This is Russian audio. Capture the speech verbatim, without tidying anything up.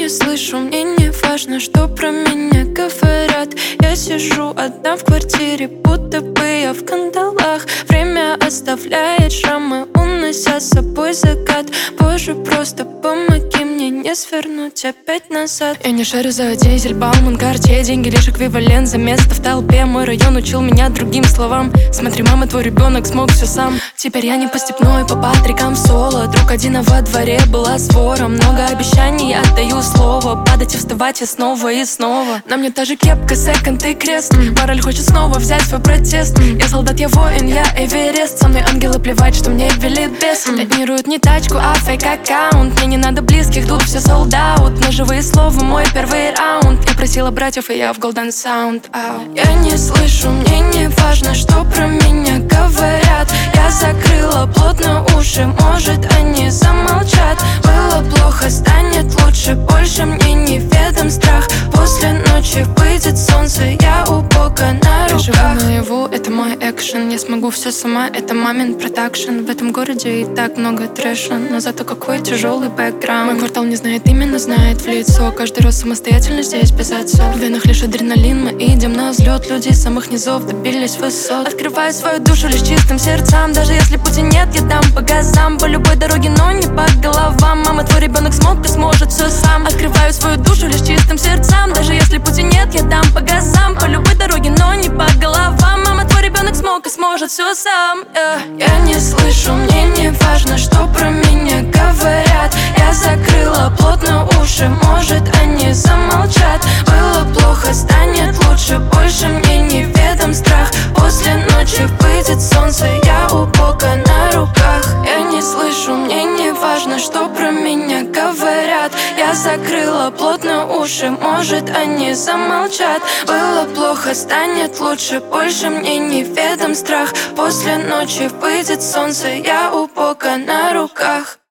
слышу, мне не важно, что про меня говорят. Я сижу одна в квартире, будто бы я в кандалах. Время оставляет шрамы, унося с собой закат. Боже, просто помоги мне не свернуть опять назад. Я не шарю за дизель, Бауман, Картье. Деньги лишь эквивалент за место в толпе. Мой район учил меня другим словам. Смотри, мама, твой ребенок смог все сам. Теперь я не по степной, по патрикам соло. Друг один, а во дворе была свора. Много обещаний, я отдаю слово. Падать и вставать и снова и снова. На мне та же кепка, секонд и крест. Мораль хочет снова взять свой протест. Я солдат, я воин, я Эверест. Со мной ангелы, плевать, что мне велит бес. Тонируют не тачку, а фейк-аккаунт. Мне не надо близких, тут все солдаут. На живые слова мой первый раунд. Я просила братьев, и я в Golden Sound. Ау. Я не слышу, мне не важно, что про меня говорят. Я закрыла плотно уши, может они замолчат. Было плохо, станет лучше, больше мне неведом страх. После ночи выйдет солнце, я у Бога на руках. Я живу наяву, это мой экшен. Я смогу все сама, это мамин продакшн. В этом городе и так много трэша, но зато какой тяжелый бэкграунд. Мой квартал не знает именно, знает в лицо. Каждый раз самостоятельно здесь без отцов. В венах лишь адреналин, мы идем на взлет. Люди с самых низов добились высот. Открываю свою душу лишь чистым сердцам. Даже если пути нет, я дам по газам. По любой дороге, но не по головам. Мама, твой ребенок смог, ты сможет все сам. Открываю свою душу лишь чистым сердцам. Даже если пути нет, я дам по газам. По любой дороге, но не по головам. Мама, твой ребенок смог и сможет все сам. yeah. Я не слышу, мне не важно, что про меня говорят. Я закрыла плотно уши, может они замолчат. Было плохо, станет лучше, больше мне неведом страх. После ночи выйдет солнце, я у Бога на руках. Я не слышу, мне не важно, что про меня говорят. Я закрыла плотно уши, может они замолчат. Было плохо, станет лучше, больше мне неведом страх. После ночи выйдет солнце, я у Бога на руках.